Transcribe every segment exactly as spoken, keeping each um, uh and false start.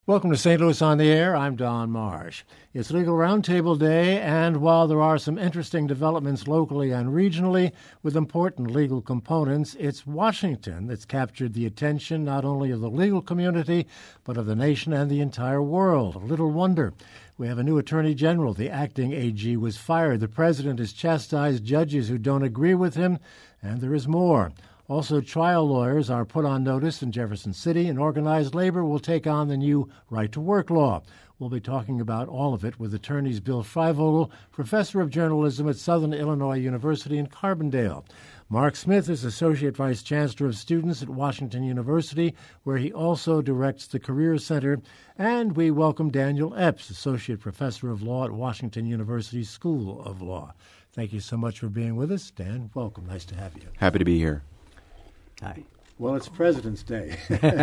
Welcome to Saint Louis on the Air. I'm Don Marsh. It's Legal Roundtable Day, and while there are some interesting developments locally and regionally with important legal components, it's Washington that's captured the attention not only of the legal community, but of the nation and the entire world. Little wonder. We have a new Attorney General. The acting A G was fired. The president has chastised judges who don't agree with him, and there is more. Also, trial lawyers are put on notice in Jefferson City, and organized labor will take on the new right-to-work law. We'll be talking about all of it with attorneys Bill Freivogel, professor of journalism at Southern Illinois University in Carbondale. Mark Smith is Associate Vice Chancellor of Students at Washington University, where he also directs the Career Center. And we welcome Daniel Epps, Associate Professor of Law at Washington University School of Law. Thank you so much for being with us. Dan, welcome. Nice to have you. Happy to be here. Hi. Well, it's President's Day.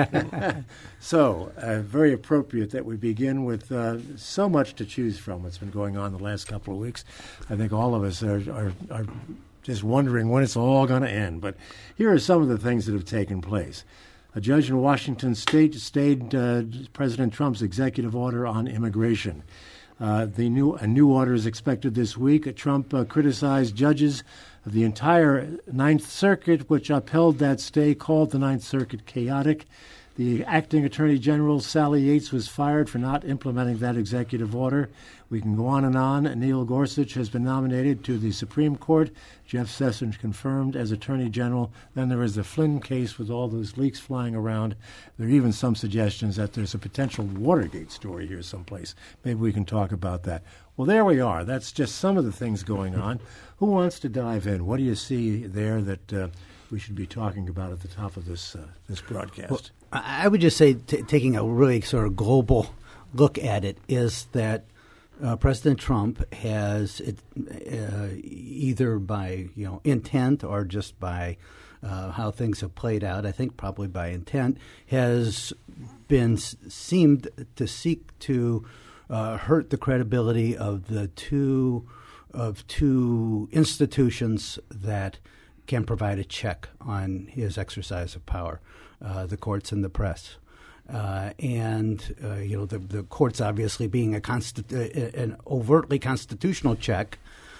so, uh, very appropriate that we begin with uh, so much to choose from what's been going on the last couple of weeks. I think all of us are, are, are just wondering when it's all going to end. But here are some of the things that have taken place. A judge in Washington state stayed uh, President Trump's executive order on immigration. Uh, the new a new order is expected this week. Trump uh, criticized judges of the entire Ninth Circuit, which upheld that stay, called the Ninth Circuit chaotic. The acting Attorney General, Sally Yates, was fired for not implementing that executive order. We can go on and on. Neil Gorsuch has been nominated to the Supreme Court. Jeff Sessions confirmed as Attorney General. Then there is the Flynn case with all those leaks flying around. There are even some suggestions that there's a potential Watergate story here someplace. Maybe we can talk about that. Well, there we are. That's just some of the things going on. Who wants to dive in? What do you see there that uh, we should be talking about at the top of this uh, this broadcast? Well, I would just say, t- taking a really sort of global look at it, is that uh, President Trump has, it, uh, either by you know intent or just by uh, how things have played out, I think probably by intent, has been seemed to seek to uh, hurt the credibility of the two of two institutions that can provide a check on his exercise of power. Uh, the courts and the press. Uh, and, uh, you know, the, the courts obviously being a consti- uh, an overtly constitutional check,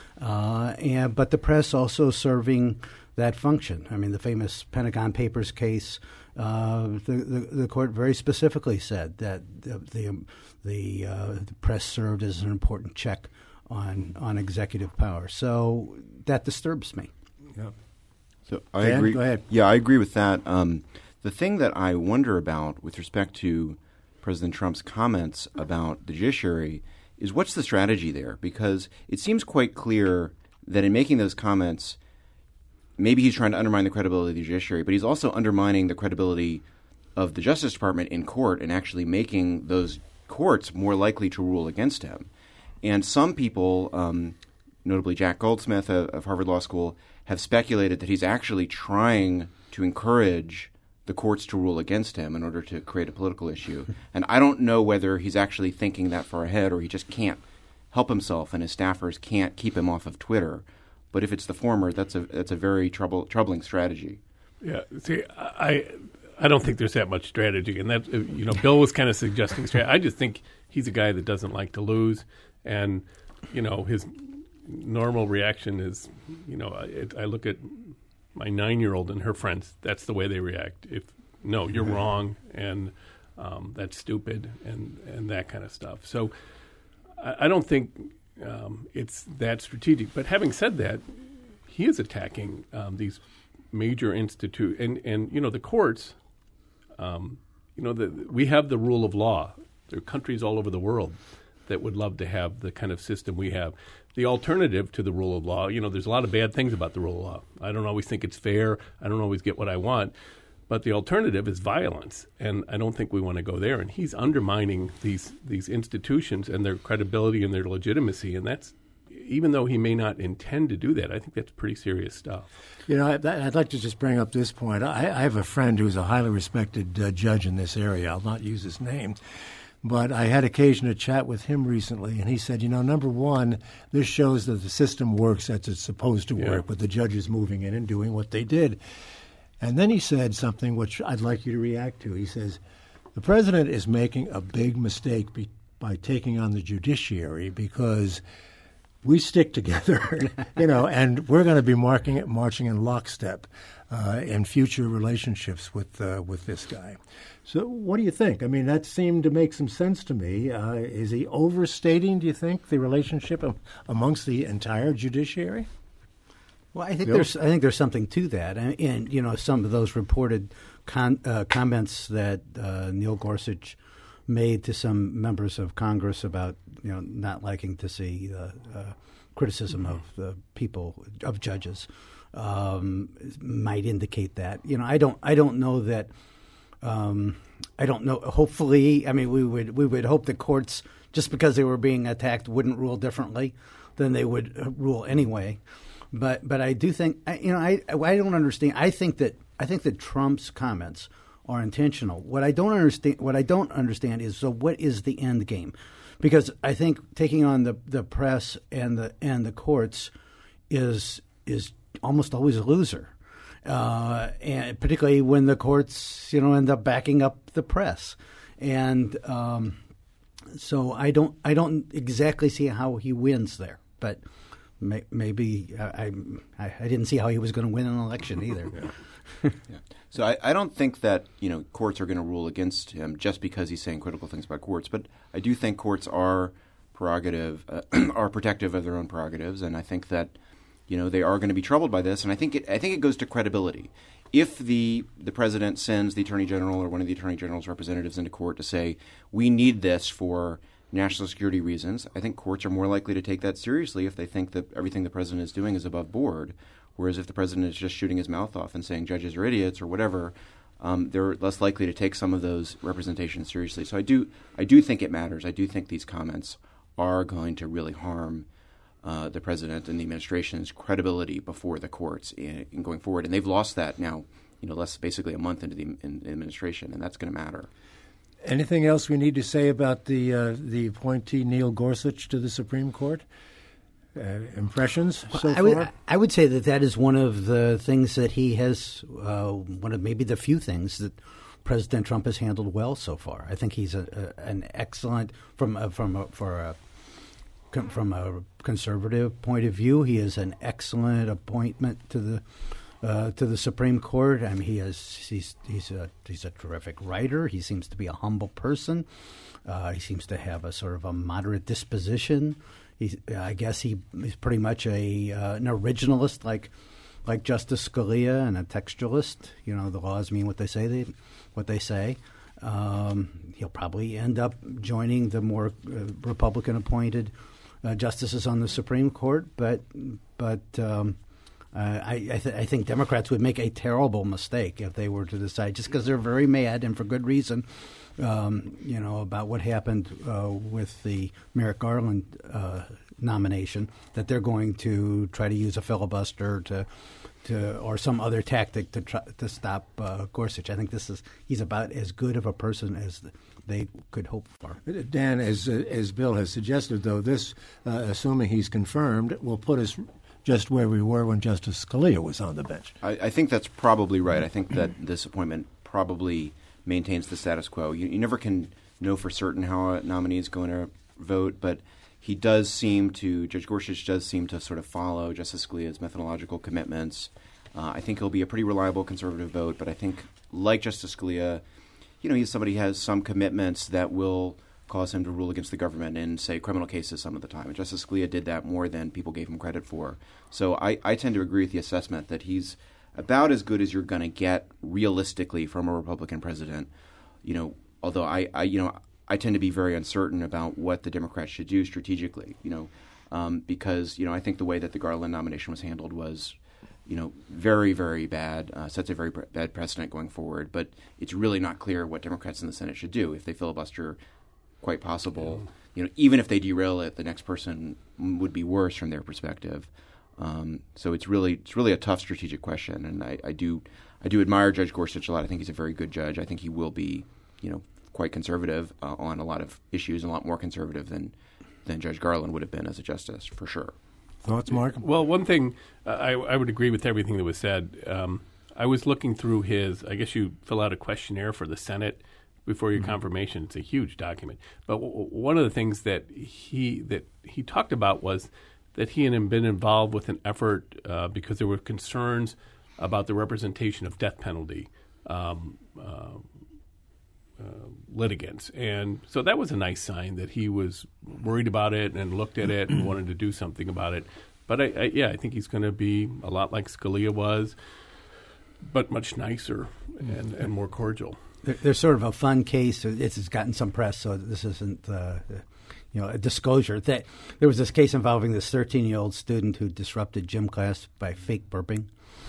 uh, and but the press also serving that function. I mean, the famous Pentagon Papers case, uh, the, the, the court very specifically said that the the, the, uh, the press served as an important check on, on executive power. So that disturbs me. Yeah. So I Dan, agree. Go ahead. Yeah, I agree with that. Um, The thing that I wonder about with respect to President Trump's comments about the judiciary is what's the strategy there? Because it seems quite clear that in making those comments, maybe he's trying to undermine the credibility of the judiciary, but he's also undermining the credibility of the Justice Department in court and actually making those courts more likely to rule against him. And some people, um, notably Jack Goldsmith of, of Harvard Law School, have speculated that he's actually trying to encourage the courts to rule against him in order to create a political issue. And I don't know whether he's actually thinking that far ahead or he just can't help himself and his staffers can't keep him off of Twitter. But if it's the former, that's a that's a very trouble, troubling strategy. Yeah, see, I I don't think there's that much strategy. And that, you know, Bill was kind of suggesting strategy. I just think he's a guy that doesn't like to lose. And, you know, his normal reaction is, you know, I, I look at my nine-year-old and her friends, that's the way they react. If, no, you're mm-hmm. wrong, and um, that's stupid, and, and that kind of stuff. So I, I don't think um, it's that strategic. But having said that, he is attacking um, these major institute and, and, you know, the courts, um, you know, the, we have the rule of law. There are countries all over the world that would love to have the kind of system we have. The alternative to the rule of law, you know, there's a lot of bad things about the rule of law. I don't always think it's fair. I don't always get what I want. But the alternative is violence, and I don't think we want to go there. And he's undermining these these institutions and their credibility and their legitimacy, and that's, even though he may not intend to do that, I think that's pretty serious stuff. You know, I'd, I'd like to just bring up this point. I, I have a friend who's a highly respected uh, judge in this area. I'll not use his name. But I had occasion to chat with him recently, and he said, you know, number one, this shows that the system works as it's supposed to work, yeah. with the judges moving in and doing what they did. And then he said something which I'd like you to react to. He says, the president is making a big mistake be, by taking on the judiciary because we stick together, you know, and we're going to be marking, marching in lockstep uh, in future relationships with uh, with this guy. So what do you think? I mean, that seemed to make some sense to me. Uh, is he overstating, do you think, the relationship am- amongst the entire judiciary? Well, I think Bill? there's I think there's something to that, and, and you know, some of those reported con, uh, comments that uh, Neil Gorsuch made to some members of Congress about, you know, not liking to see the uh, criticism of the people, of judges, um, might indicate that. You know, I don't I don't know that. Um, I don't know. Hopefully, I mean, we would we would hope the courts, just because they were being attacked, wouldn't rule differently than they would rule anyway. But but I do think, you know, I I don't understand. I think that I think that Trump's comments are intentional. What I don't understand, what I don't understand is, so what is the end game? Because I think taking on the, the press and the and the courts is is almost always a loser, uh, and particularly when the courts, you know, end up backing up the press. And um, so I don't I don't exactly see how he wins there, but may, maybe I, I I didn't see how he was going to win an election either. Yeah. Yeah. So I, I don't think that, you know, courts are going to rule against him just because he's saying critical things about courts. But I do think courts are prerogative, uh, are protective of their own prerogatives, and I think that, you know, they are going to be troubled by this. And I think it, I think it goes to credibility. If the the president sends the attorney general or one of the attorney general's representatives into court to say we need this for national security reasons, I think courts are more likely to take that seriously if they think that everything the president is doing is above board. Whereas if the president is just shooting his mouth off and saying judges are idiots or whatever, um, they're less likely to take some of those representations seriously. So I do I do think it matters. I do think these comments are going to really harm uh, the president and the administration's credibility before the courts in, in going forward. And they've lost that now, you know, less basically a month into the in, in administration, and that's going to matter. Anything else we need to say about the uh, the appointee Neil Gorsuch to the Supreme Court? Uh, impressions so I would, far? I would say that that is one of the things that he has, uh, one of maybe the few things that President Trump has handled well so far. I think he's a, a, an excellent, from a, from a, for a, from a conservative point of view, he is an excellent appointment to the uh, to the Supreme Court. I mean, he has he's he's a he's a terrific writer. He seems to be a humble person. Uh, he seems to have a sort of a moderate disposition. He's, I guess he, he's pretty much a uh, an originalist, like like Justice Scalia, and a textualist. You know, the laws mean what they say. They what they say. Um, he'll probably end up joining the more uh, Republican-appointed uh, justices on the Supreme Court. But but um, uh, I I, th- I think Democrats would make a terrible mistake if they were to decide, just because they're very mad and for good reason. Um, you know, about what happened uh, with the Merrick Garland uh, nomination, that they're going to try to use a filibuster to, to or some other tactic to try, to stop uh, Gorsuch. I think this is he's about as good of a person as they could hope for. Dan, as uh, as Bill has suggested, though, this, uh, assuming he's confirmed, will put us just where we were when Justice Scalia was on the bench. I, I think that's probably right. I think that this appointment probably maintains the status quo. You, you never can know for certain how a nominee is going to vote, but he does seem to, Judge Gorsuch does seem to sort of follow Justice Scalia's methodological commitments. Uh, I think he'll be a pretty reliable conservative vote, but I think, like Justice Scalia, you know, he's somebody who has some commitments that will cause him to rule against the government in, say, criminal cases some of the time. And Justice Scalia did that more than people gave him credit for. So I, I tend to agree with the assessment that he's about as good as you're going to get realistically from a Republican president. You know, although I, I, you know, I tend to be very uncertain about what the Democrats should do strategically. You know, um, because you know I think the way that the Garland nomination was handled was, you know, very very bad. Uh, sets a very pre- bad precedent going forward. But it's really not clear what Democrats in the Senate should do if they filibuster. Quite possible. Yeah. You know, even if they derail it, the next person would be worse from their perspective. Um, so it's really it's really a tough strategic question, and I, I do I do admire Judge Gorsuch a lot. I think he's a very good judge. I think he will be, you know, quite conservative uh, on a lot of issues, and a lot more conservative than than Judge Garland would have been as a justice, for sure. Thoughts, Mark? Well, one thing uh, I, I would agree with everything that was said. Um, I was looking through his. I guess you fill out a questionnaire for the Senate before your confirmation. It's a huge document. But w- one of the things that he that he talked about was that he had been involved with an effort uh, because there were concerns about the representation of death penalty um, uh, uh, litigants. And so that was a nice sign that he was worried about it and looked at it and wanted to do something about it. But, I, I, yeah, I think he's going to be a lot like Scalia was, but much nicer and, and more cordial. There, there's sort of a fun case. It's, it's gotten some press, so this isn't uh, you know, a disclosure. That there was this case involving this thirteen-year-old student who disrupted gym class by fake burping.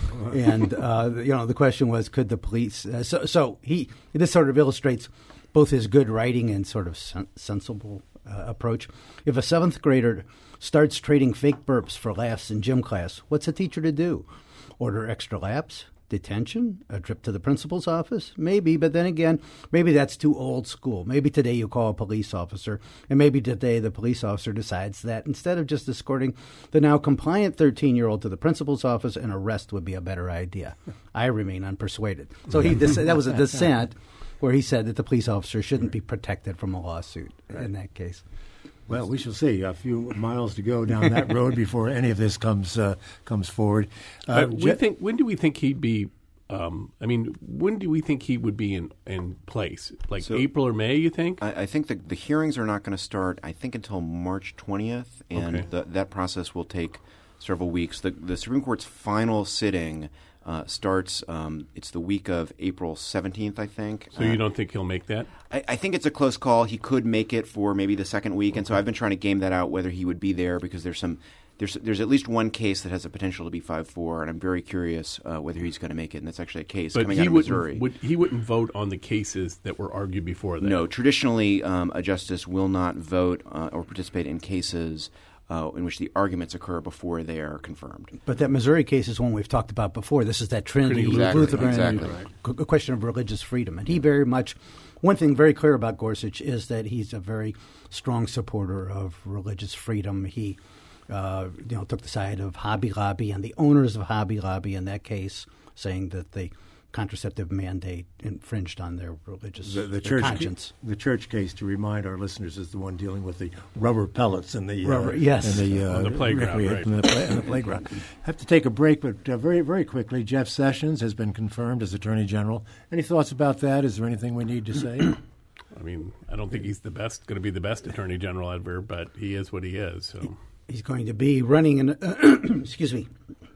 And, uh, you know, the question was, could the police uh, – so, so he – this sort of illustrates both his good writing and sort of sen- sensible uh, approach. If a seventh grader starts trading fake burps for laughs in gym class, what's a teacher to do? Order extra laps? Detention? A trip to the principal's office? Maybe, but then again, maybe that's too old school. Maybe today you call a police officer, and maybe today the police officer decides that instead of just escorting the now compliant thirteen-year-old to the principal's office, an arrest would be a better idea. I remain unpersuaded. So he dis- that was a dissent where he said that the police officer shouldn't be protected from a lawsuit in that case. Well, we shall see. A few miles to go down that road before any of this comes uh, comes forward. Uh, Uh, we think. When do we think he'd be? Um, I mean, when do we think he would be in, in place? Like So- April or May? You think? I, I think the, the hearings are not going to start, I think, until March twentieth, and Okay. the, that process will take several weeks. The, the Supreme Court's final sitting uh, starts, um, it's the week of April seventeenth, I think. So you don't think he'll make that? I, I think it's a close call. He could make it for maybe the second week, and so I've been trying to game that out whether he would be there because there's some there's there's at least one case that has a potential to be five four, and I'm very curious uh, whether he's going to make it. And that's actually a case But coming he out of wouldn't. Missouri. Would, he wouldn't vote on the cases that were argued before that. No, traditionally, um, a justice will not vote uh, or participate in cases uh, in which the arguments occur before they are confirmed. But that Missouri case is one we've talked about before. This is that Trinity Exactly, Lutheran exactly. c- a question of religious freedom. And he very much – one thing very clear about Gorsuch is that he's a very strong supporter of religious freedom. He uh, you know, took the side of Hobby Lobby and the owners of Hobby Lobby in that case, saying that the contraceptive mandate infringed on their religious The, the their church, conscience. the church case, to remind our listeners, is the one dealing with the rubber pellets and the Rubber, uh, yes. and the, uh, On the playground, recrea- right. and the, play, and the playground. Have to take a break, but uh, very very quickly, Jeff Sessions has been confirmed as Attorney General. Any thoughts about that? Is there anything we need to say? I mean, I don't think he's the best. Going to be the best Attorney General ever, but he is what he is. So He's going to be running an uh, excuse me,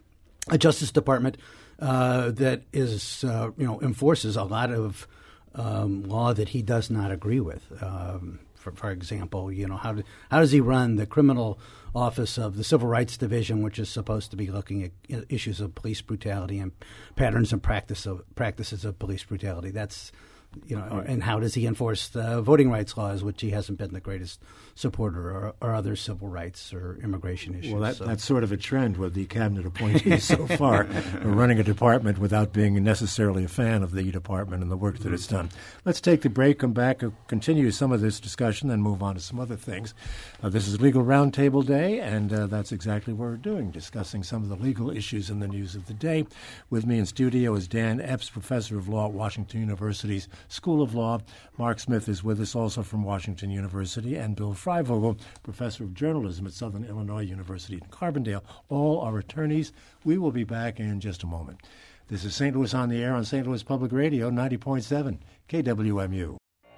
a Justice Department uh, that is uh, you know enforces a lot of um, law that he does not agree with. Um, for, for example, you know how do, how does he run the criminal office of the Civil Rights Division, which is supposed to be looking at issues of police brutality and patterns and practice of practices of police brutality? That's You know, and how does he enforce the voting rights laws, which he hasn't been the greatest supporter, or, or other civil rights or immigration issues? Well, that, so. that's sort of a trend with the cabinet appointees so far, running a department without being necessarily a fan of the department and the work that it's done. Let's take the break, come back, uh, continue some of this discussion, then move on to some other things. Uh, this is Legal Roundtable Day, and uh, that's exactly what we're doing, discussing some of the legal issues in the news of the day. With me in studio is Dan Epps, professor of law at Washington University's School of Law. Mark Smith is with us, also from Washington University, and Bill Freivogel, professor of journalism at Southern Illinois University in Carbondale. All are attorneys. We will be back in just a moment. This is Saint Louis on the Air on Saint Louis Public Radio, ninety point seven K W M U.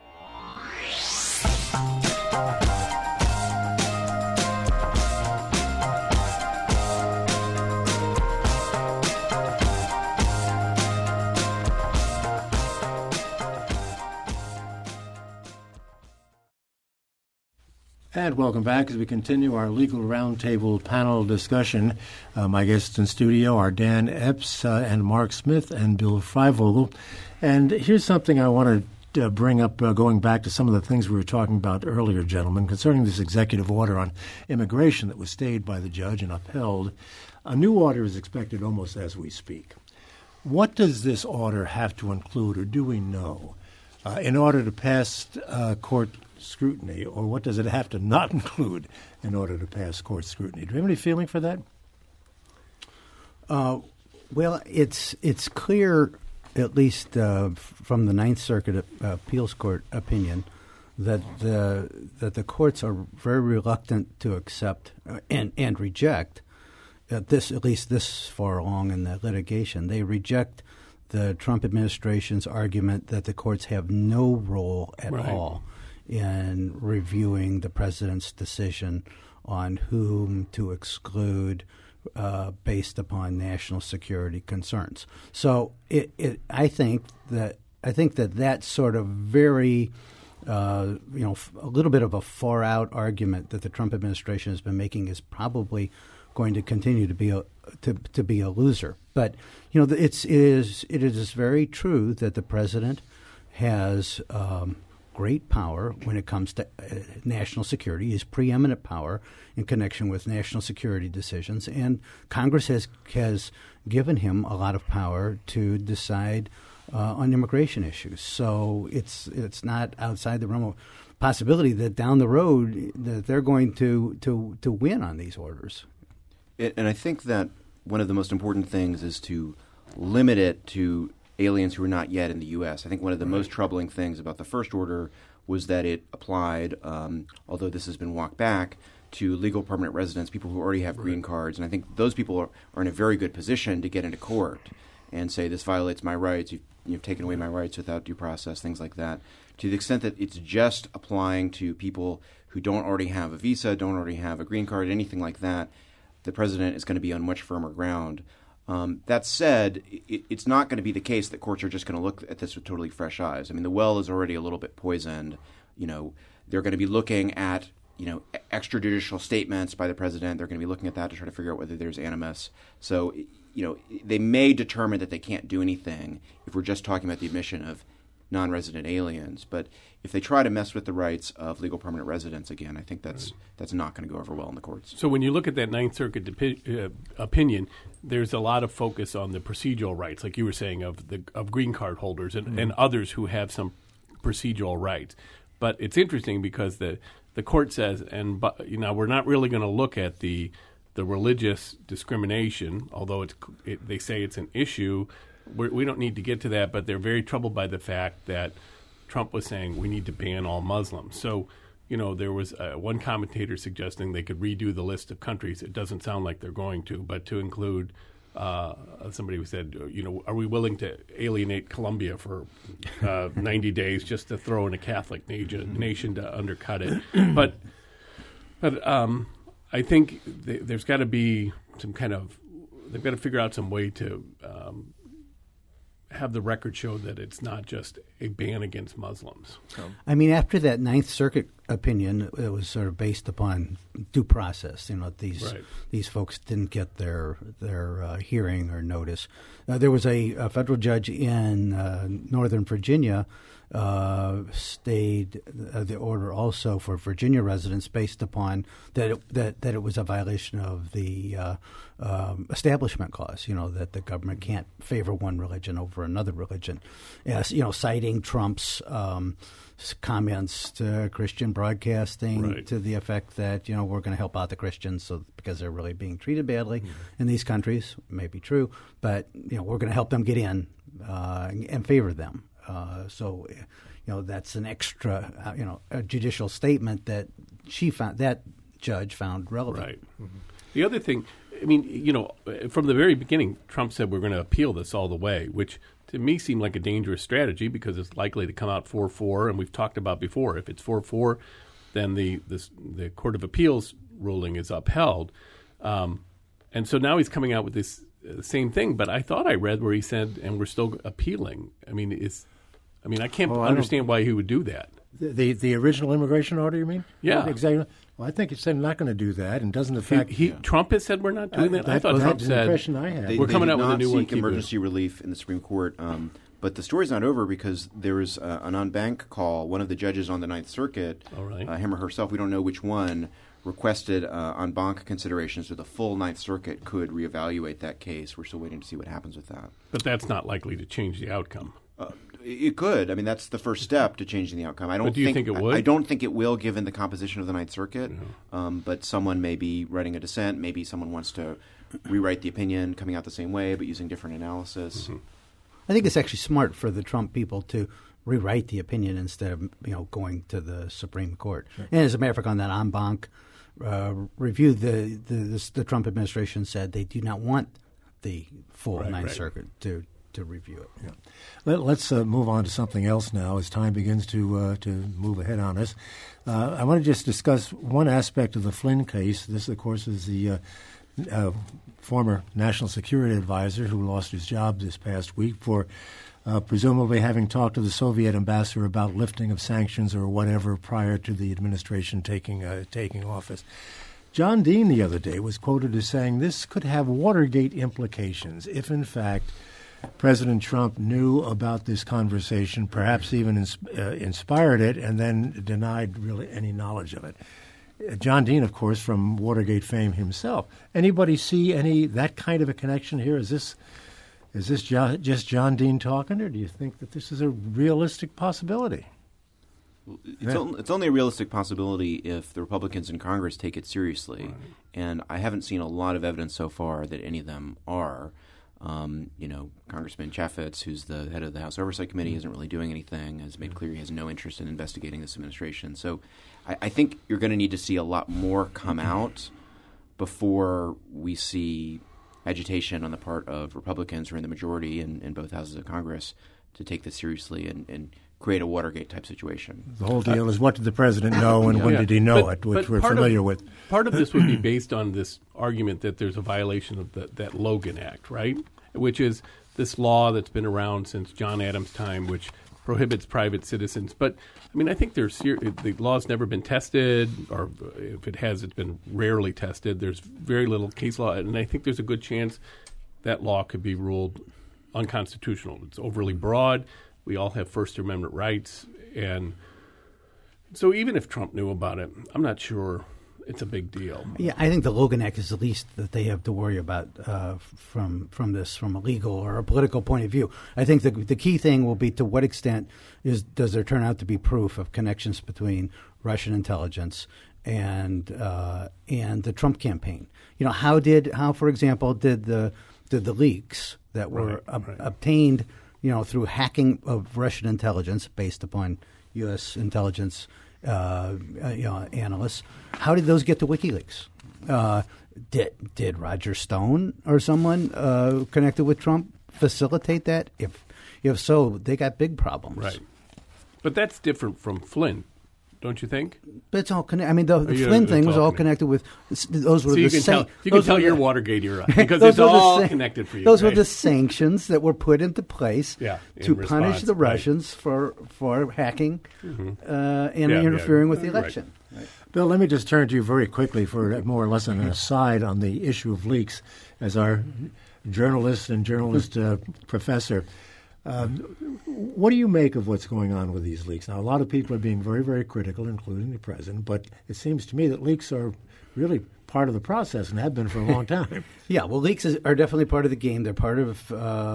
And welcome back as we continue our legal roundtable panel discussion. Uh, my guests in studio are Dan Epps uh, and Mark Smith and Bill Freivogel. And here's something I want to uh, bring up, uh, going back to some of the things we were talking about earlier, gentlemen, concerning this executive order on immigration that was stayed by the judge and upheld. A new order is expected almost as we speak. What does this order have to include, or do we know, uh, in order to pass uh, court scrutiny, or what does it have to not include in order to pass court scrutiny? Do you have any feeling for that? Uh, well, it's it's clear at least uh, from the Ninth Circuit uh, Appeals Court opinion, that the that the courts are very reluctant to accept uh, and and reject at this at least this far along in the litigation. They reject the Trump administration's argument that the courts have no role at right. all in reviewing the president's decision on whom to exclude uh, based upon national security concerns. So it, it, I think that I think that that sort of very uh, you know f- a little bit of a far out argument that the Trump administration has been making is probably going to continue to be a to, to be a loser. But you know it's it is it is very true that the president has um, great power when it comes to uh, national security. He has preeminent power in connection with national security decisions, and Congress has has given him a lot of power to decide uh, on immigration issues. So it's it's not outside the realm of possibility that down the road that they're going to to to win on these orders. And I think that one of the most important things is to limit it to aliens who are not yet in the U S. I think one of the right. most troubling things about the first order was that it applied, um, although this has been walked back, to legal permanent residents, people who already have green cards. And I think those people are, are in a very good position to get into court and say, this violates my rights, you've, you've taken away my rights without due process, things like that. To the extent that it's just applying to people who don't already have a visa, don't already have a green card, anything like that, the president is going to be on much firmer ground. Um, that said, it, it's not going to be the case that courts are just going to look at this with totally fresh eyes. I mean, the well is already a little bit poisoned. You know, they're going to be looking at, you know, extrajudicial statements by the president. They're going to be looking at that to try to figure out whether there's animus. So, you know, they may determine that they can't do anything if we're just talking about the admission of non-resident aliens. But if they try to mess with the rights of legal permanent residents again, I think that's right. that's not going to go over well in the courts. So when you look at that Ninth Circuit depi- uh, opinion, there's a lot of focus on the procedural rights, like you were saying, of the of green card holders and, mm-hmm. and others who have some procedural rights. But it's interesting because the the court says, and but, you know, we're not really going to look at the the religious discrimination, although it's it, they say it's an issue. We're, we don't need to get to that, but they're very troubled by the fact that Trump was saying we need to ban all Muslims. So, you know, there was uh, one commentator suggesting they could redo the list of countries. It doesn't sound like they're going to, but to include uh, somebody who said, you know, are we willing to alienate Colombia for uh, ninety days just to throw in a Catholic nation, nation to undercut it? But, but um, I think th- there's got to be some kind of they've got to figure out some way to um, have the record show that it's not just a ban against Muslims. So. I mean, after that Ninth Circuit opinion, it was sort of based upon due process. You know, these right. these folks didn't get their their uh, hearing or notice. Uh, there was a, a federal judge in uh, Northern Virginia uh, stayed uh, the order also for Virginia residents based upon that it, that that it was a violation of the uh, um, Establishment Clause. You know, that the government can't favor one religion over another religion. Yes, you know, citing Trump's um, comments to Christian broadcasting right. to the effect that, you know, we're going to help out the Christians so because they're really being treated badly mm-hmm. in these countries. May be true, but you know, we're going to help them get in uh, and favor them. Uh, so, you know, that's an extra, uh, you know, a judicial statement that she found, that judge found relevant. Right. Mm-hmm. The other thing, I mean, you know, from the very beginning, Trump said we're going to appeal this all the way, which to me seemed like a dangerous strategy because it's likely to come out four four, and we've talked about before. If it's four four, then the the, the Court of Appeals ruling is upheld. Um, and so now he's coming out with this uh, same thing, but I thought I read where he said, and we're still appealing. I mean, it's, I mean, I can't oh, understand why he would do that. The, the the original immigration order, you mean? Yeah. Exactly. Well, I think it's saying not going to do that, and doesn't affect. He, he yeah. Trump has said we're not doing I, that. that I thought well, Trump that's the said impression I had. They, we're they coming did out with a not new one. seek emergency relief in the Supreme Court, um, but the story's not over because there was uh, an en banc call. One of the judges on the Ninth Circuit, All right. uh, him or herself, we don't know which one, requested uh, en banc considerations so the full Ninth Circuit could reevaluate that case. We're still waiting to see what happens with that. But that's not likely to change the outcome. Uh, it could. I mean, that's the first step to changing the outcome. I don't but do you think, think it would? I, I don't think it will, given the composition of the Ninth Circuit. No. Um, but someone may be writing a dissent. Maybe someone wants to rewrite the opinion, coming out the same way, but using different analysis. Mm-hmm. I think it's actually smart for the Trump people to rewrite the opinion instead of you know going to the Supreme Court. Sure. And as a matter of fact, on that en banc uh, review, the, the the the Trump administration said they do not want the full right, Ninth right. Circuit to to review it. Yeah. Let, let's uh, move on to something else now as time begins to uh, to move ahead on us. Uh, I want to just discuss one aspect of the Flynn case. This, of course, is the uh, uh, former national security advisor who lost his job this past week for uh, presumably having talked to the Soviet ambassador about lifting of sanctions or whatever prior to the administration taking uh, taking office. John Dean the other day was quoted as saying this could have Watergate implications if, in fact, President Trump knew about this conversation, perhaps even ins- uh, inspired it, and then denied really any knowledge of it. Uh, John Dean, of course, from Watergate fame himself. Anybody see any that kind of a connection here? Is this is this jo- just John Dean talking, or do you think that this is a realistic possibility? It's, Yeah. on, it's only a realistic possibility if the Republicans in Congress take it seriously, Right. and I haven't seen a lot of evidence so far that any of them are. Um, you know, Congressman Chaffetz, who's the head of the House Oversight Committee, isn't really doing anything, has made clear he has no interest in investigating this administration. So I, I think you're going to need to see a lot more come out before we see agitation on the part of Republicans who are in the majority in, in both houses of Congress to take this seriously and, and create a Watergate-type situation. The whole deal is what did the president know and Yeah. when Yeah. did he know But- it, which but we're part of- familiar with. Part of this would be based on this argument that there's a violation of the, that Logan Act, right? Which is this law that's been around since John Adams' time, which prohibits private citizens. But, I mean, I think there's ser- the law's never been tested, or if it has, it's been rarely tested. There's very little case law, and I think there's a good chance that law could be ruled unconstitutional. It's overly broad. We all have First Amendment rights, and so even if Trump knew about it, I'm not sure it's a big deal. Yeah, I think the Logan Act is the least that they have to worry about uh, from from this, from a legal or a political point of view. I think the the key thing will be to what extent is does there turn out to be proof of connections between Russian intelligence and uh, and the Trump campaign. You know, how did how for example did the did the leaks that were Right, ob- right. obtained, you know, through hacking of Russian intelligence based upon U S intelligence uh, uh, you know, analysts. How did those get to WikiLeaks? Uh, did did Roger Stone or someone uh, connected with Trump facilitate that? If if so, they got big problems. Right. But that's different from Flynn, don't you think? But it's all connected. I mean, the, the you- Flynn it's thing was all all connected. connected with those were So the you can same. tell you can tell your Watergate era because those it's were the all sa- connected for you. Those right? were the sanctions that were put into place Yeah, in to punish response, the right. Russians for for hacking uh, and Yeah, yeah. interfering with the Right. election. Bill, let me just turn to you very quickly for more or less an aside on the issue of leaks. As our journalist and journalist uh, professor, um, what do you make of what's going on with these leaks? Now, a lot of people are being very, very critical, including the president, but it seems to me that leaks are really part of the process and have been for a long time. Yeah, well, leaks is, are definitely part of the game. They're part of uh,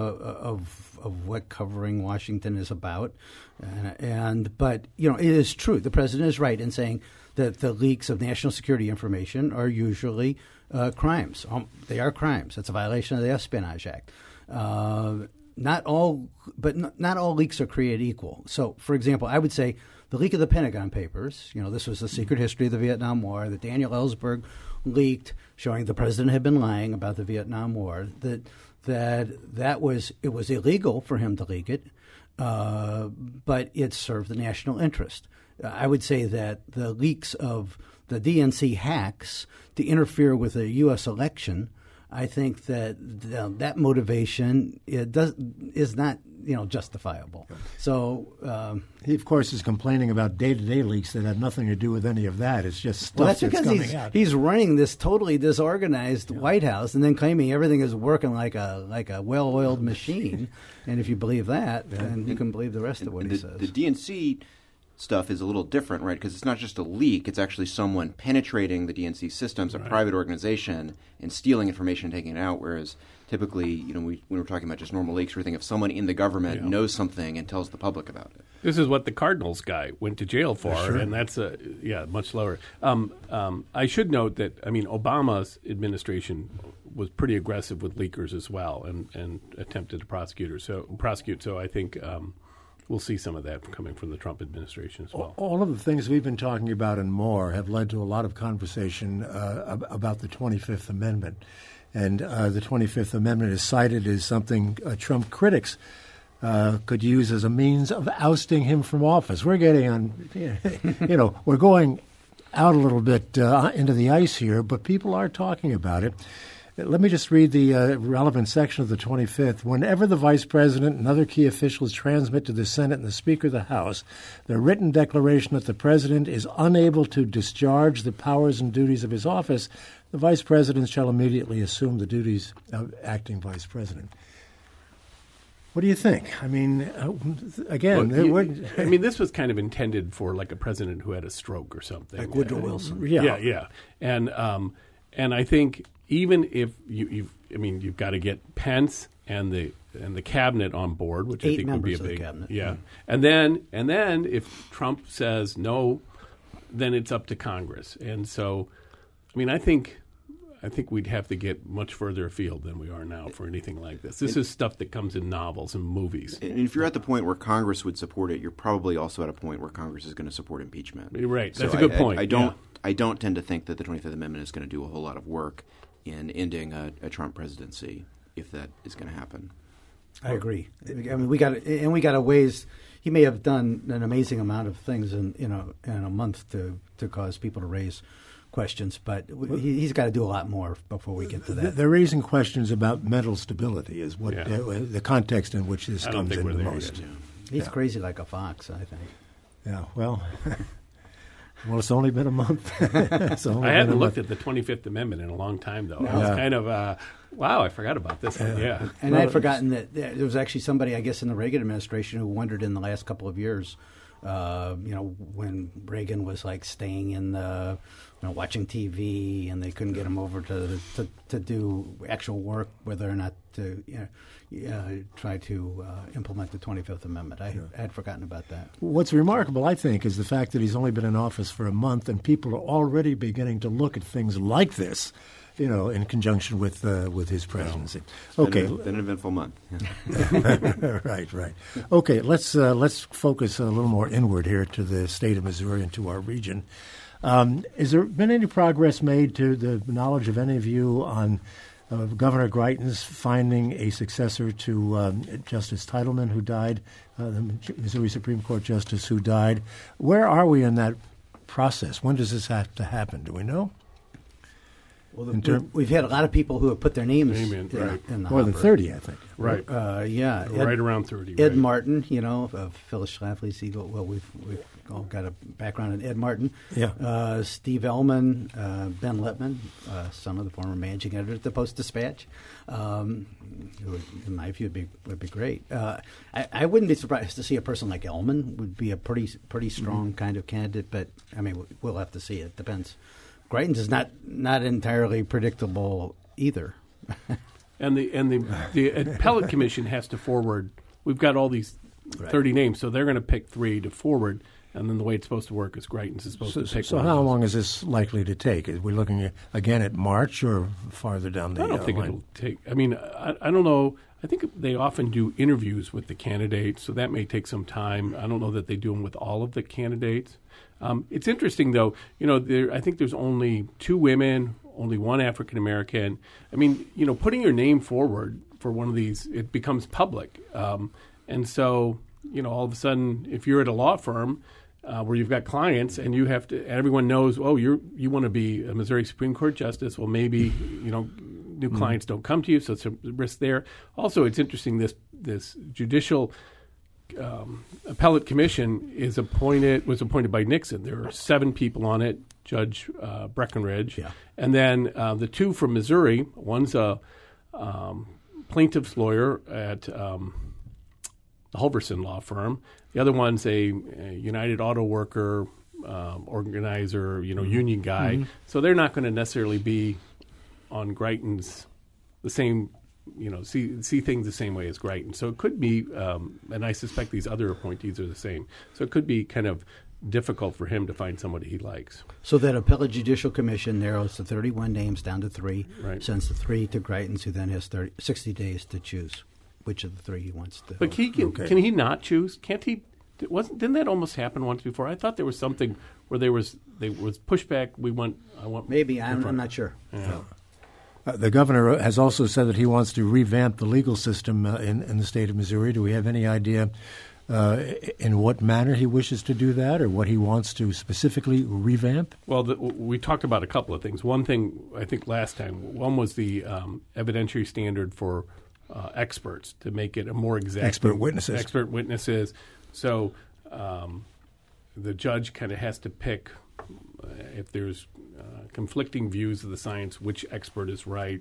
of of what covering Washington is about, and, and but you know it is true. The president is right in saying that the leaks of national security information are usually uh, crimes. Um, they are crimes. It's a violation of the Espionage Act. Uh, not all, but n- not all leaks are created equal. So, for example, I would say the leak of the Pentagon Papers. You know, this was the secret history of the Vietnam War that Daniel Ellsberg leaked, showing the president had been lying about the Vietnam War. That that that was it was illegal for him to leak it, uh, but it served the national interest. Uh, I would say that the leaks of the D N C hacks to interfere with a U S election, I think that th- that motivation it does is not you know justifiable. So um, He, of course, is complaining about day-to-day leaks that have nothing to do with any of that. It's just stuff well, that's that's because coming he's out. he's running this totally disorganized White House and then claiming everything is working like a like a well-oiled machine. And if you believe that, then you can believe the rest of what he the, says. the D N C stuff is a little different, right? Because it's not just a leak; it's actually someone penetrating the D N C systems, a Right. private organization, and stealing information and taking it out. Whereas typically, you know, we, when we're talking about just normal leaks, we're thinking if someone in the government Yeah. knows something and tells the public about it. This is what the Cardinals guy went to jail for, Sure. and that's a yeah much lower. Um, um, I should note that I mean Obama's administration was pretty aggressive with leakers as well, and, and attempted to prosecute so prosecute. So I think um, we'll see some of that coming from the Trump administration as well. All of the things we've been talking about and more have led to a lot of conversation uh, ab- about the twenty-fifth Amendment. And uh, the twenty-fifth Amendment is cited as something uh, Trump critics uh, could use as a means of ousting him from office. We're getting on, you know, we're going out a little bit uh, into the ice here, but people are talking about it. Let me just read the uh, relevant section of the twenty-fifth. Whenever the Vice President and other key officials transmit to the Senate and the Speaker of the House the written declaration that the President is unable to discharge the powers and duties of his office, the Vice President shall immediately assume the duties of acting Vice President. What do you think? I mean, uh, again, Well, you- we're- I mean, this was kind of intended for like a president who had a stroke or something. Like Woodrow Wilson. yeah. Yeah, yeah, and um, and I think even if you, you've, I mean, you've got to get Pence and the and the cabinet on board, which I Eight think would be a members of the big, cabinet. yeah, and then and then if Trump says no, then it's up to Congress, and so, I mean, I think. I think we'd have to get much further afield than we are now for anything like this. This is stuff that comes in novels and movies. And if you're at the point where Congress would support it, you're probably also at a point where Congress is going to support impeachment. Right. So That's a good I- I- point. I, don't. Yeah. I don't tend to think that the twenty-fifth Amendment is going to do a whole lot of work in ending a, a Trump presidency, if that is going to happen. I agree. I mean, we got and we got a ways. He may have done an amazing amount of things in you know in a month to to cause people to raise questions, but he, he's got to do a lot more before we get to that. They're raising questions about mental stability, is what Yeah. uh, the context in which this I don't comes think in we're the there most. yet. He's Yeah. crazy like a fox, I think. Yeah, well, well, it's only been a month. It's only I been hadn't a looked month. at the twenty-fifth Amendment in a long time, though. I Yeah. was kind of, uh, wow, I forgot about this one. Yeah. And Well, I'd forgotten that there was actually somebody, I guess, in the Reagan administration who wondered in the last couple of years, uh, you know, when Reagan was like staying in the, you know, watching T V, and they couldn't get him over to to, to do actual work, whether or not to you know, uh, try to uh, implement the twenty-fifth Amendment. I I had forgotten about that. What's remarkable, I think, is the fact that he's only been in office for a month, and people are already beginning to look at things like this, you know, in conjunction with uh, with his presidency. Okay, Been, been an eventful month. right, right. Okay, let's uh, let's focus a little more inward here to the state of Missouri and to our region. Um, has there been any progress made, to the knowledge of any of you, on uh, Governor Greitens finding a successor to um, Justice Titleman, who died, uh, the Missouri Supreme Court justice who died? Where are we in that process? When does this have to happen? Do we know? Well, In the, term- we've had a lot of people who have put their names Name in, in, right. in the More than hopper. thirty, I think. Right. Uh, yeah, Ed- right around thirty. Ed right. Martin, you know, of Phyllis Schlafly's Eagle. Well, we've we've all got a background in Ed Martin. Yeah. Uh, Steve Ellman, uh, Ben Lippman, uh, son of the former managing editor at the Post Dispatch, um, who would, in my view, would be would be great. Uh, I, I wouldn't be surprised to see a person like Ellman would be a pretty pretty strong Mm-hmm. kind of candidate, but I mean, we'll have to see. It depends. Greitens is not not entirely predictable either. And the and the the appellate commission has to forward. We've got all these thirty names, so they're going to pick three to forward, and then the way it's supposed to work is Greitens is supposed So, to pick. so one of how those. long is this likely to take? Are we looking at, again at March or farther down the I don't uh, think line? it'll take. I mean, I, I don't know. I think they often do interviews with the candidates, so that may take some time. I don't know that they do them with all of the candidates. Um, it's interesting, though. You know, there, I think there's only two women, only one African American. I mean, you know, putting your name forward for one of these, it becomes public, um, and so you know, all of a sudden, if you're at a law firm uh, where you've got clients and you have to, everyone knows, oh, you're you want to be a Missouri Supreme Court justice. Well, maybe you know, new clients don't come to you, so it's a risk there. Also, it's interesting this this judicial. Um, appellate commission is appointed was appointed by Nixon. There are seven people on it. Judge uh, Breckinridge, Yeah. and then uh, the two from Missouri. One's a um, plaintiff's lawyer at um, the Hulverson law firm. The other one's a, a United Auto Worker um, organizer, you know, Mm-hmm. union guy. Mm-hmm. So they're not going to necessarily be on Greitens the same, you know, see see things the same way as Greitens. So it could be, um, and I suspect these other appointees are the same. So it could be kind of difficult for him to find somebody he likes. So that appellate judicial commission narrows the thirty-one names down to three, Right. sends the three to Greitens, who then has thirty, sixty days to choose which of the three he wants to. But he can, Okay. can he not choose? Can't he? Wasn't didn't that almost happen once before? I thought there was something where there was there was pushback. We want I want Maybe, I'm, different- I'm not sure. Yeah. Uh, the governor has also said that he wants to revamp the legal system uh, in, in the state of Missouri. Do we have any idea uh, in what manner he wishes to do that, or what he wants to specifically revamp? Well, the, we talked about a couple of things. One thing I think last time, one was the um, evidentiary standard for uh, experts to make it a more exact Expert witnesses. Expert witnesses. So um, the judge kind of has to pick uh, if there's uh, conflicting views of the science, which expert is right.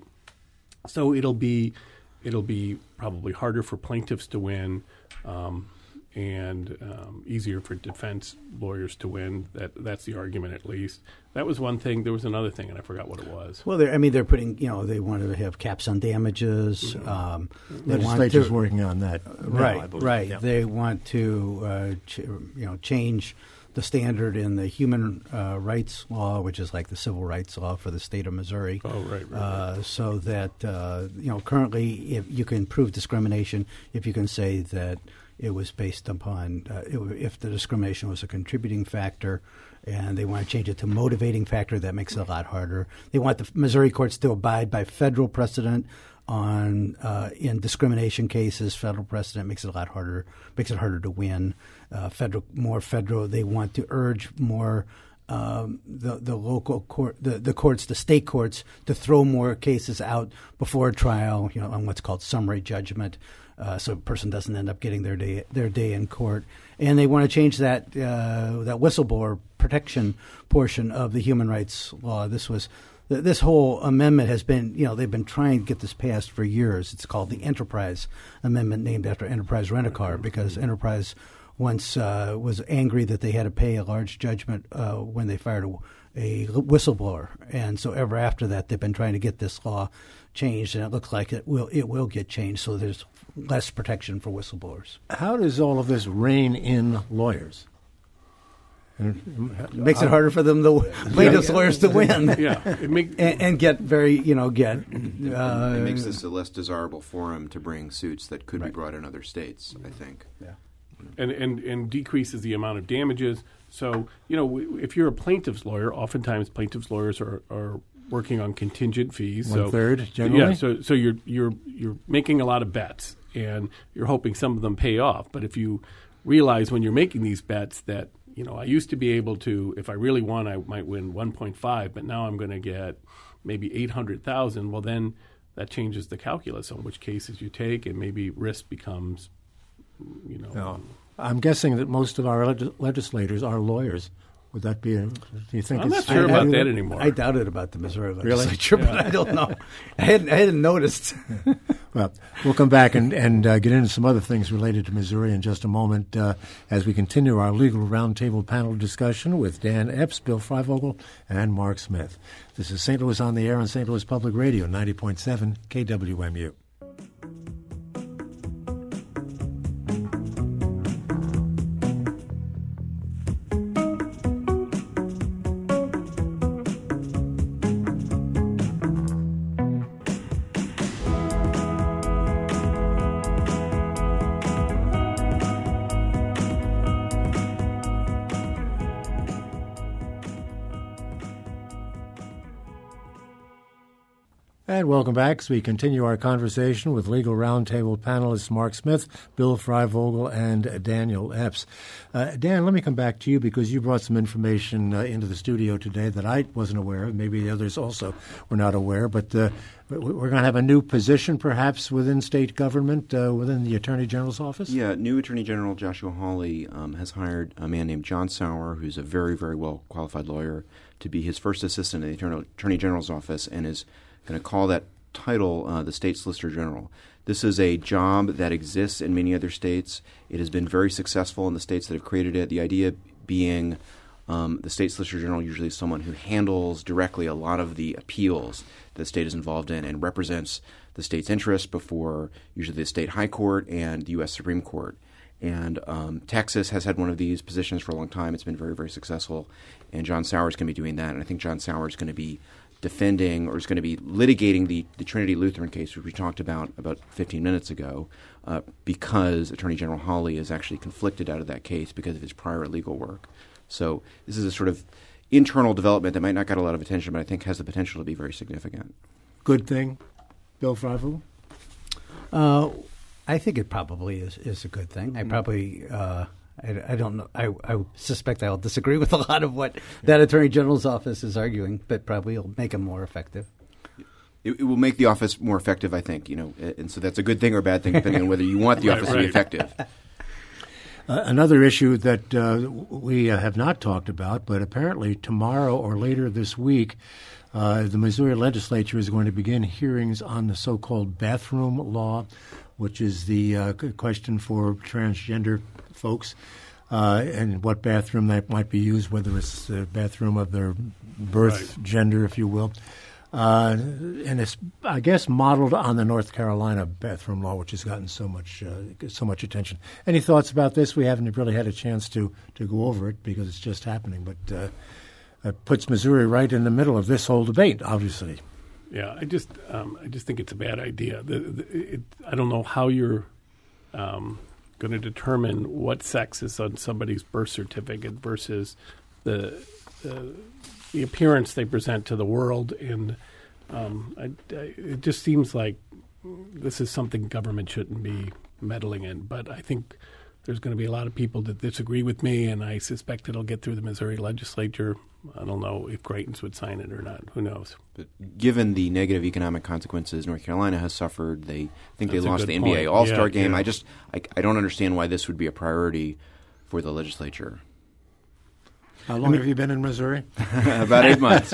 So it'll be it'll be probably harder for plaintiffs to win. Um, and um, easier for defense lawyers to win. That that's the argument, at least. That was one thing. There was another thing, and I forgot what it was. Well, they're, I mean, they're putting, you know, they want to have caps on damages. Um, they want Legislature's to, working on that. now, right, I believe. right. Yeah. They want to, uh, ch- you know, change the standard in the human uh, rights law, which is like the civil rights law for the state of Missouri. Oh, right, right, Uh, right. so that uh, you know, currently, if you can prove discrimination, if you can say that it was based upon uh, it, if the discrimination was a contributing factor, and they want to change it to motivating factor, that makes it a lot harder. They want the Missouri courts to abide by federal precedent on uh, in discrimination cases. Federal precedent makes it a lot harder, makes it harder to win. Uh, federal, more federal. They want to urge more. Um, the the local court, the, the courts, the state courts, to throw more cases out before a trial, you know, on what's called summary judgment, uh, so a person doesn't end up getting their day their day in court. And they want to change that uh, that whistleblower protection portion of the human rights law. This was th- this whole amendment has been, you know, they've been trying to get this passed for years. It's called the Enterprise Amendment, named after Enterprise Rent-A-Car, because Enterprise once uh, was angry that they had to pay a large judgment uh, when they fired a, a whistleblower, and so ever after that they've been trying to get this law changed, and it looks like it will it will get changed, so there's less protection for whistleblowers. How does all of this rein in lawyers? And, It makes it harder for them, the plaintiffs' lawyers, to win. Yeah, it make, and, and get very, you know, get. Uh, It makes this a less desirable forum to bring suits that could Right. be brought in other states, I think. Yeah. and, and, and decreases the amount of damages. So, you know, w- if you're a plaintiff's lawyer, oftentimes plaintiff's lawyers are, are working on contingent fees. One so, third, generally? Yeah, so so you're you're you're making a lot of bets, and you're hoping some of them pay off. But if you realize when you're making these bets that, you know, I used to be able to, if I really won, I might win one point five, but now I'm going to get maybe eight hundred thousand. Well, then that changes the calculus on which cases you take, and maybe risk becomes, you know. No. I'm guessing that most of our leg- legislators are lawyers. Would that be? A, do you think? I'm it's not sure fair about to- that anymore. I doubt it about the Missouri Really? legislature, but I don't know. I hadn't, I hadn't noticed. Well, we'll come back and, and uh, get into some other things related to Missouri in just a moment uh, as we continue our legal roundtable panel discussion with Dan Epps, Bill Freivogel, and Mark Smith. This is Saint Louis on the Air on Saint Louis Public Radio, ninety point seven K W M U. And welcome back as we continue our conversation with Legal Roundtable panelists Mark Smith, Bill Freivogel, and Daniel Epps. Uh, Dan, let me come back to you because you brought some information uh, into the studio today that I wasn't aware of. Maybe the others also were not aware. But uh, we're going to have a new position perhaps within state government, uh, within the Attorney General's office? Yeah, new Attorney General Joshua Hawley um, has hired a man named John Sauer, who's a very, very well-qualified lawyer, to be his first assistant in the Attorney, Attorney General's office, and is going to call that title, uh, the State Solicitor General. This is a job that exists in many other states. It has been very successful in the states that have created it. The idea being um, the State Solicitor General usually is someone who handles directly a lot of the appeals that the state is involved in and represents the state's interests before usually the state high court and the U S Supreme Court. And um, Texas has had one of these positions for a long time. It's been very, very successful. And John Sauer is going to be doing that. And I think John Sauer is going to be defending or is going to be litigating the, the Trinity Lutheran case, which we talked about about fifteen minutes ago, uh, because Attorney General Hawley is actually conflicted out of that case because of his prior legal work. So this is a sort of internal development that might not get a lot of attention, but I think has the potential to be very significant. Good thing, Bill Freifuhl? Uh, I think it probably is, is a good thing. I probably uh, I, I don't know. I, I suspect I'll disagree with a lot of what that Attorney General's office is arguing, but probably it'll make him more effective. It, it will make the office more effective, I think. You know, and so that's a good thing or a bad thing, depending on whether you want the Right, office right. to be effective. Uh, another issue that uh, we uh, have not talked about, but apparently tomorrow or later this week, uh, the Missouri legislature is going to begin hearings on the so-called bathroom law, which is the uh, question for transgender folks uh, and what bathroom that might be used, whether it's the bathroom of their birth Right. gender, if you will. Uh, and it's, I guess, modeled on the North Carolina bathroom law, which has gotten so much uh, so much attention. Any thoughts about this? We haven't really had a chance to, to go over it because it's just happening, but uh, it puts Missouri right in the middle of this whole debate, obviously. Yeah, I just um, I just think it's a bad idea. The, the, it, I don't know how you're um, going to determine what sex is on somebody's birth certificate versus the the, the appearance they present to the world, and um, I, I, it just seems like this is something government shouldn't be meddling in. But I think there's going to be a lot of people that disagree with me, and I suspect it'll get through the Missouri legislature. I don't know if Greitens would sign it or not. Who knows? But given the negative economic consequences North Carolina has suffered, they think That's they a lost good the N B A point. All-Star Yeah, game. yeah. I just I, I don't understand why this would be a priority for the legislature. How long have you been in Missouri? About eight months.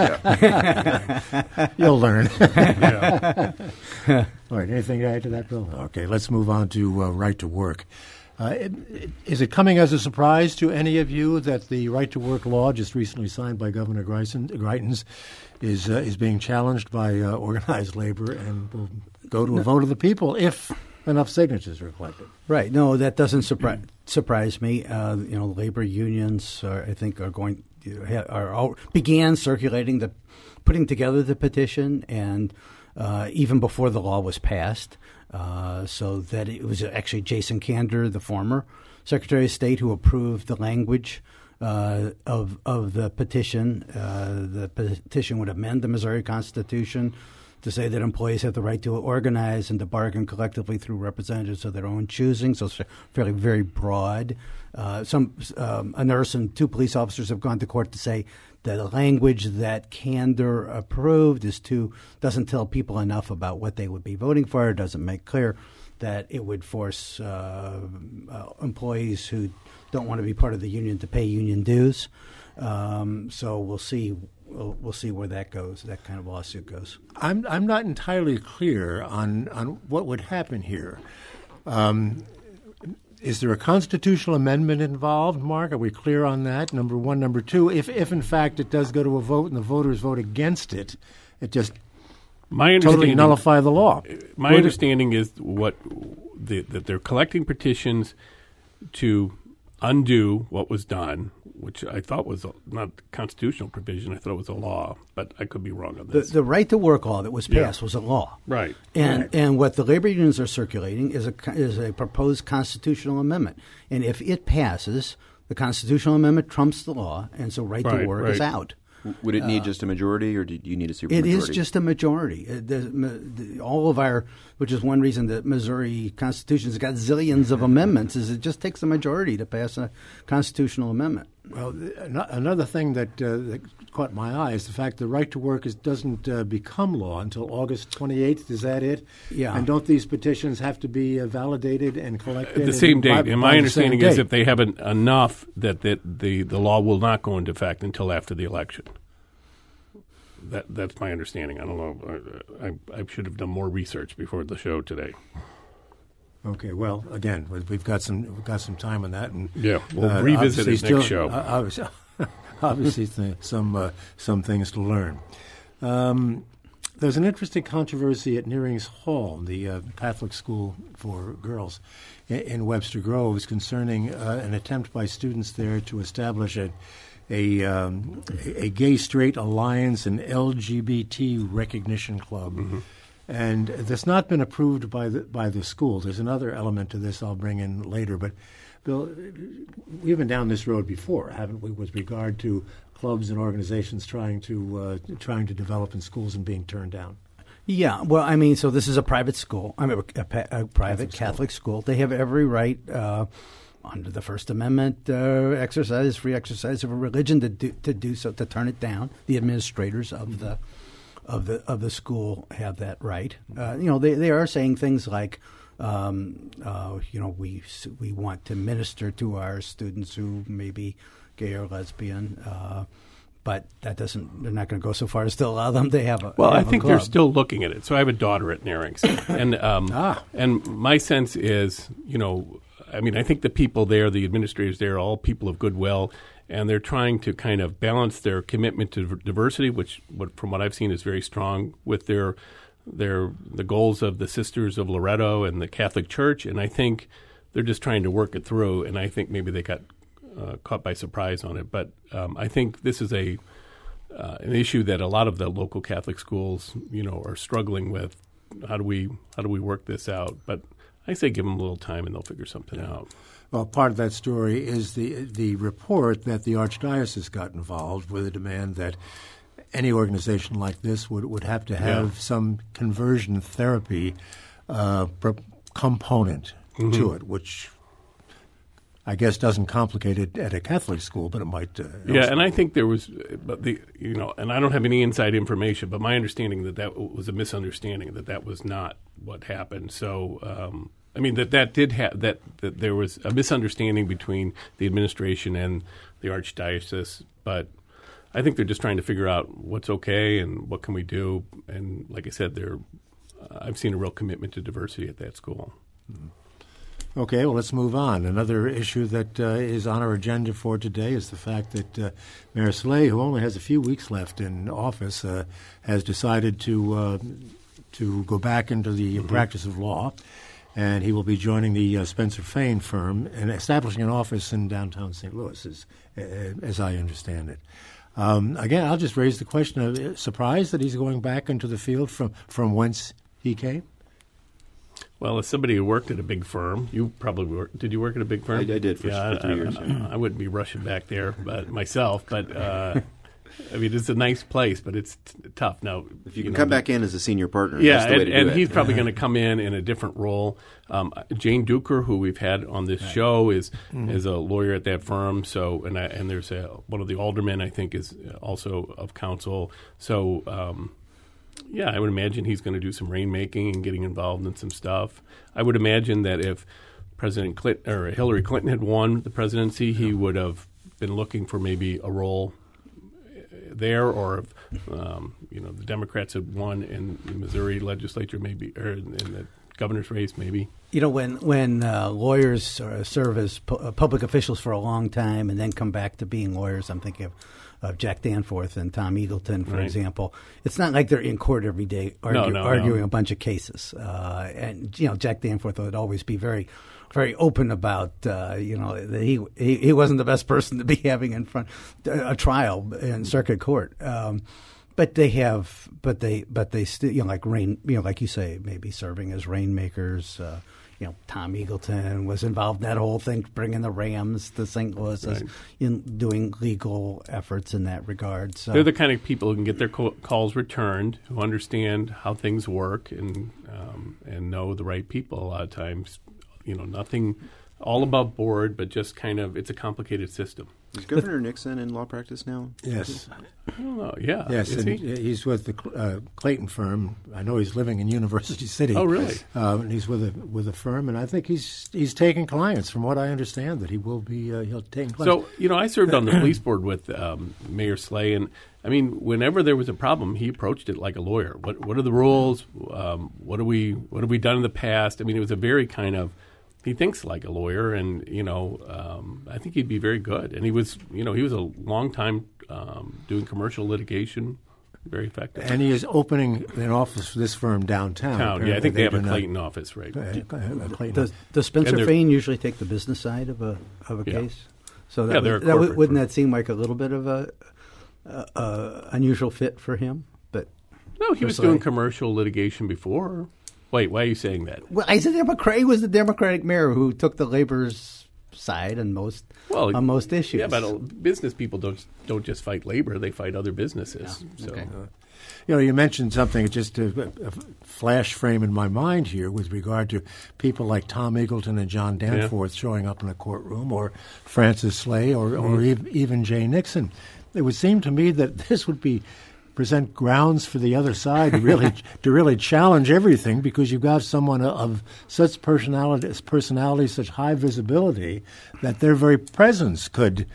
Yeah. You'll learn. Yeah. All right, anything to add to that, Bill? Okay, let's move on to uh, right to work. Uh, it, it, is it coming as a surprise to any of you that the right to work law, just recently signed by Governor Greisen, Greitens, is uh, is being challenged by uh, organized labor and will go to a vote of the people if enough signatures are collected? Right. No, that doesn't surprise surprise me. Uh, you know, labor unions, are, I think, are going are all, began circulating the, putting together the petition, and uh, even before the law was passed. Uh, so that it was actually Jason Kander, the former Secretary of State, who approved the language uh, of of the petition. Uh, the petition would amend the Missouri Constitution to say that employees have the right to organize and to bargain collectively through representatives of their own choosing. So it's fairly very broad. Uh, some um, a nurse and two police officers have gone to court to say that the language that Kander approved is too doesn't tell people enough about what they would be voting for. It doesn't make clear that it would force uh, uh, employees who don't want to be part of the union to pay union dues. Um, so we'll see. We'll, we'll see where that goes. That kind of lawsuit goes. I'm I'm not entirely clear on on what would happen here. Um, Is there a constitutional amendment involved, Mark? Are we clear on that? Number one. Number two, if, if in fact it does go to a vote and the voters vote against it, it just My totally understanding, nullify the law. My understanding is what the, that they're collecting petitions to undo what was done, which I thought was a, not a constitutional provision. I thought it was a law, but I could be wrong on The, this. the right to work law that was Yeah. passed was a law. Right. And Right. and what the labor unions are circulating is a is a proposed constitutional amendment. And if it passes, the constitutional amendment trumps the law, and so right, Right, to work is right. out. Would it need just a majority, or do you need a supermajority? It is just a majority. It, the, the, all of our, which is one reason that Missouri Constitution has got zillions of amendments, is it just takes a majority to pass a constitutional amendment. Well, an- another thing that, uh, that caught my eye is the fact the right to work is, doesn't uh, become law until August twenty-eighth. Is that it? Yeah. And don't these petitions have to be uh, validated and collected? At the same by- date. And by my the understanding same is date? if they haven't enough, that, that the, the law will not go into effect until after the election. that that's my understanding. I don't know. I, I, I should have done more research before the show today. Okay. Well, again, we- we've got some we've got some time on that, and Yeah, we'll uh, revisit obviously it still- next show. uh, obviously, obviously th- some uh, some things to learn. Um, there's an interesting controversy at Nearings Hall, the uh, Catholic school for girls in, in Webster Groves, concerning uh, an attempt by students there to establish a a, um, a a gay straight alliance, an L G B T recognition club. Mm-hmm. And that's not been approved by the by the school. There's another element to this I'll bring in later. But, Bill, we've been down this road before, haven't we, with regard to clubs and organizations trying to uh, trying to develop in schools and being turned down? Yeah, well, I mean, so this is a private school. I mean, a, a, a private Catholic, Catholic school. They have every right uh, under the First Amendment, uh, exercise, free exercise of a religion to do, to do so, to turn it down. The administrators of the of the of the school have that right. Uh, you know, they they are saying things like, um, uh, you know, we we want to minister to our students who may be gay or lesbian. Uh, But that doesn't. They're not going to go so far as to allow them to have a. Well, have I a think they're club. still looking at it. So I have a daughter at Nearings, and um, Ah. and my sense is, you know, I mean, I think the people there, the administrators there, are all people of goodwill, and they're trying to kind of balance their commitment to div- diversity, which, what, from what I've seen, is very strong, with their their the goals of the Sisters of Loretto and the Catholic Church, and I think they're just trying to work it through. And I think maybe they got uh, caught by surprise on it, but um, I think this is a uh, an issue that a lot of the local Catholic schools, you know, are struggling with. How do we how do we work this out? But I say give them a little time and they'll figure something out. Well, part of that story is the the report that the Archdiocese got involved with a demand that any organization like this would, would have to have Yeah. some conversion therapy uh, pro- component Mm-hmm. to it, which I guess doesn't complicate it at a Catholic school, but it might. Uh, Yeah, and I think there was, but the you know, and I don't have any inside information, but my understanding that that was a misunderstanding, that that was not what happened. So, um, I mean, that that did have that that there was a misunderstanding between the administration and the Archdiocese, but I think they're just trying to figure out what's okay and what can we do. And like I said, they're uh, I've seen a real commitment to diversity at that school. Mm-hmm. Okay, well, let's move on. Another issue that uh, is on our agenda for today is the fact that uh, Mayor Slay, who only has a few weeks left in office, uh, has decided to uh, to go back into the mm-hmm. practice of law, and he will be joining the uh, Spencer Fane firm and establishing an office in downtown Saint Louis, as, uh, as I understand it. Um, again, I'll just raise the question of uh, surprise that he's going back into the field from, from whence he came? Well, as somebody who worked at a big firm, you probably worked. Did you work at a big firm? I, I did for, yeah, for three I, years. I, I wouldn't be rushing back there, but myself. But uh, I mean, it's a nice place, but it's t- tough. Now, If you can know, come the- back in as a senior partner, yeah, that's the way and, to do and it. he's probably going to come in in a different role. Um, Jane Duker, who we've had on this show, is Mm-hmm. is a lawyer at that firm. So, and I, and there's a, one of the aldermen, I think, is also of counsel. So. Um, Yeah, I would imagine he's going to do some rainmaking and getting involved in some stuff. I would imagine that if President Clinton or Hillary Clinton had won the presidency, he would have been looking for maybe a role there, or if um, you know the Democrats had won in the Missouri legislature, maybe, or in the governor's race, maybe. You know, when when uh, lawyers uh, serve as pu- uh, public officials for a long time and then come back to being lawyers, I'm thinking of, of Jack Danforth and Tom Eagleton, for Right. example. It's not like they're in court every day argue, No, no, arguing no. a bunch of cases. Uh, and, you know, Jack Danforth would always be very, very open about, uh, you know, that he, he he wasn't the best person to be having in front a trial in circuit court. Um, But they have, but they, but they still, you know, like rain, you know, like you say, maybe serving as rainmakers. Uh, you know, Tom Eagleton was involved in that whole thing, bringing the Rams to Saint Louis, as, Right. in doing legal efforts in that regard. So They're the kind of people who can get their co- calls returned, who understand how things work, and um, and know the right people. A lot of times, you know, nothing all above board, but just kind of it's a complicated system. Is Governor Nixon in law practice now? Yes. I don't know. Yeah. Yes, Is and he? he's with the uh, Clayton firm. I know he's living in University City. Oh, really? Uh, and he's with a with a firm, and I think he's he's taking clients. From what I understand, that he will be uh, he'll take clients. So, you know, I served on the police board with um, Mayor Slay, and I mean, whenever there was a problem, he approached it like a lawyer. What what are the rules? Um, what are we what have we done in the past? I mean, it was a very kind of he thinks like a lawyer, and you know, um, I think he'd be very good. And he was, you know, he was a long time um, doing commercial litigation, very effective. And he is opening an office for this firm downtown. Town, yeah, I think they have a They've been, uh, Clayton office, right? uh, uh, Clayton. Does, does Spencer And they're- Fain usually take the business side of a of a Yeah. case? So Yeah, that, they're a would- that would, corporate wouldn't firm. that seem like a little bit of a, a, a unusual fit for him? But No, he was Slay. doing commercial litigation before. Wait, why are you saying that? well, he's a Democrat. He was the Democratic mayor who took the labor's side on most Well, on most issues. Yeah, but uh, business people don't don't just fight labor; they fight other businesses. So, okay. You know, you mentioned something, just a, a flash frame in my mind here with regard to people like Tom Eagleton and John Danforth showing up in a courtroom, or Francis Slay, or, Mm-hmm. or ev- even Jay Nixon. It would seem to me that this would be present grounds for the other side to really to really challenge everything, because you've got someone of such personality, personality, such high visibility, that their very presence could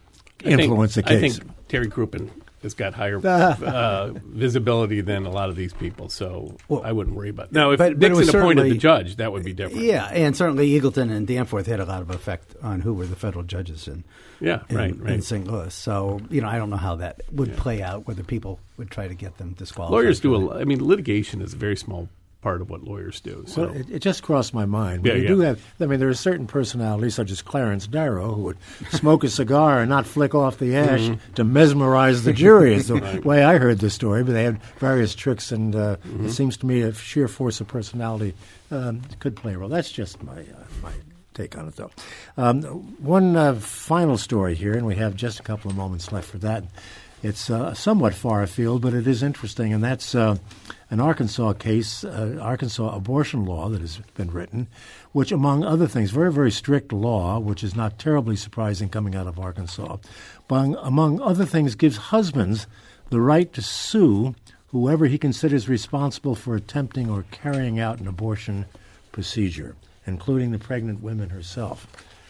I think- influence a case. I think Terry Crouppen has got higher uh, visibility than a lot of these people, so Well, I wouldn't worry about it. Now, if but- but it was Nixon appointed certainly- the judge, that would be different. Yeah, and certainly Eagleton and Danforth had a lot of effect on who were the federal judges in Yeah, in, right, in right. Saint Louis. So, you know, I don't know how that would Yeah. play out, whether people would try to get them disqualified. Lawyers do for that. a. I mean, litigation is a very small part of what lawyers do. So, Well, it, it just crossed my mind. Yeah, you yeah. do have. I mean, there are certain personalities, such as Clarence Darrow, who would smoke a cigar and not flick off the ash Mm-hmm. to mesmerize the jury. Is the way I heard the story. But they had various tricks, and uh, Mm-hmm. it seems to me a sheer force of personality um, could play a role. That's just my uh, my take on it, though. Um, one uh, final story here, and we have just a couple of moments left for that. It's uh, somewhat far afield, but it is interesting, and that's uh, an Arkansas case, uh, Arkansas abortion law that has been written, which, among other things, very, very strict law, which is not terribly surprising coming out of Arkansas, but among other things, gives husbands the right to sue whoever he considers responsible for attempting or carrying out an abortion procedure, including the pregnant woman herself.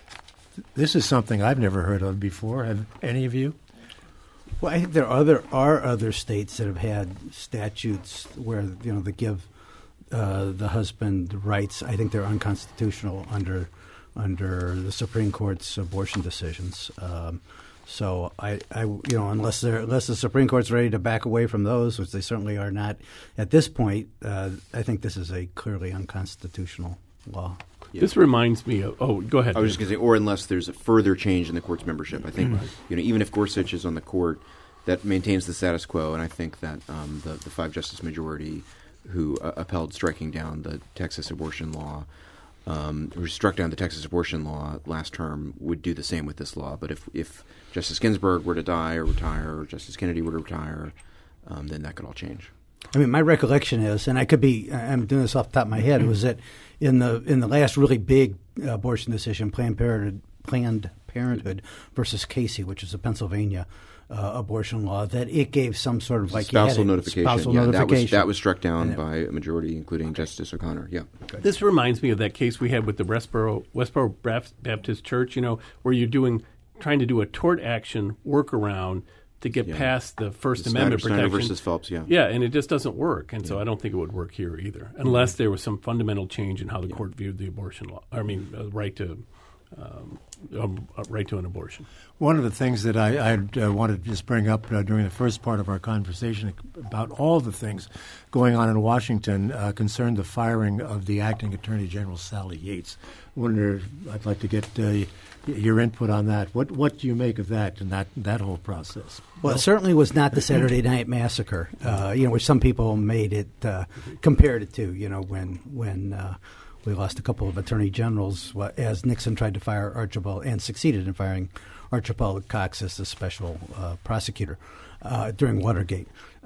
This is something I've never heard of before. Have any of you? Well, I think there are other are other states that have had statutes where, you know, that give uh, the husband rights. I think they're unconstitutional under under the Supreme Court's abortion decisions. Um, so I, I, you know, unless they're unless the Supreme Court's ready to back away from those, which they certainly are not at this point, uh, I think this is a clearly unconstitutional law. Yeah. this reminds me of. Oh, go ahead. I was just going to say, or unless there's a further change in the court's membership. I think, you know, even if Gorsuch is on the court, that maintains the status quo, and I think that um, the, the five-justice majority who uh, upheld striking down the Texas abortion law, um, who struck down the Texas abortion law last term, would do the same with this law. But if, if Justice Ginsburg were to die or retire, or Justice Kennedy were to retire, um, then that could all change. I mean, my recollection is, and I could be, I'm doing this off the top of my head, was that in the in the last really big abortion decision, Planned Parenthood, Planned Parenthood versus Casey, which is a Pennsylvania uh, abortion law, that it gave some sort of like you had spousal a notification. Spousal yeah, notification. That was, that was struck down And it- by a majority, including Justice O'Connor. Yeah. This reminds me of that case we had with the Westboro, Westboro Bap- Baptist Church, you know, where you're doing trying to do a tort action workaround to get Yeah. past the First The Amendment Snyder, Snyder protection. versus Phelps, yeah. Yeah, and it just doesn't work. And so I don't think it would work here either, unless there was some fundamental change in how the court viewed the abortion law. I mean, uh, right to um, um, uh, right to an abortion. One of the things that I, I uh, wanted to just bring up uh, during the first part of our conversation about all the things going on in Washington uh, concerned the firing of the acting Attorney General Sally Yates. I wonder, I'd like to get uh, your input on that. What what do you make of that and that that whole process? Well, it certainly was not the Saturday Night Massacre, uh, you know, which some people made it, uh, compared it to, you know, when when uh, we lost a couple of attorney generals wh- as Nixon tried to fire Archibald and succeeded in firing Archibald Cox as the special uh, prosecutor uh, during Watergate.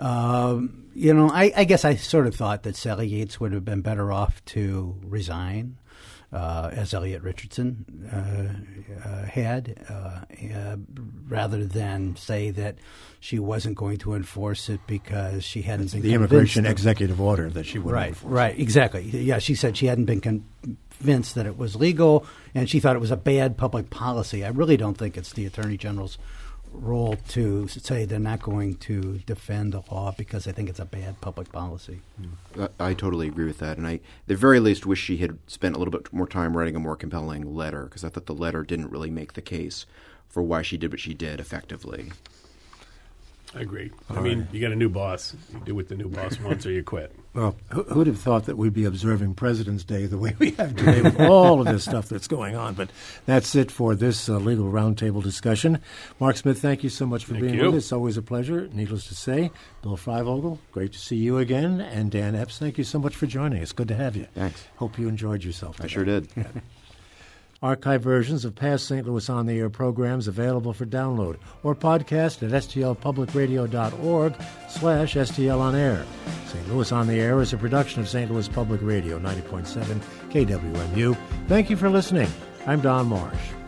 Um, you know, I, I guess I sort of thought that Sally Yates would have been better off to resign. uh, as Elliot Richardson uh, uh, had, uh, uh, rather than say that she wasn't going to enforce it because she hadn't been the convinced immigration of- executive order that she would Right, enforce. right, exactly. Yeah, she said she hadn't been convinced that it was legal, and she thought it was a bad public policy. I really don't think it's the Attorney General's role to say they're not going to defend the law because I think it's a bad public policy. I, I totally agree with that, and I, at the very least, wish she had spent a little bit more time writing a more compelling letter, because I thought the letter didn't really make the case for why she did what she did effectively. I agree. I All mean, right. you got a new boss. You do what the new boss wants, or you quit. Well, who who'd have thought that we'd be observing President's Day the way we have today with all of this stuff that's going on? But that's it for this uh, legal roundtable discussion. Mark Smith, thank you so much for Thank being you. with us. It's always a pleasure, needless to say. Bill Freivogel, great to see you again. And Dan Epps, thank you so much for joining us. Good to have you. Thanks. Hope you enjoyed yourself today. I sure did. Archive versions of past Saint Louis On the Air programs available for download or podcast at stlpublicradio.org slash STL On Air. Saint Louis On the Air is a production of Saint Louis Public Radio, ninety point seven K W M U. Thank you for listening. I'm Don Marsh.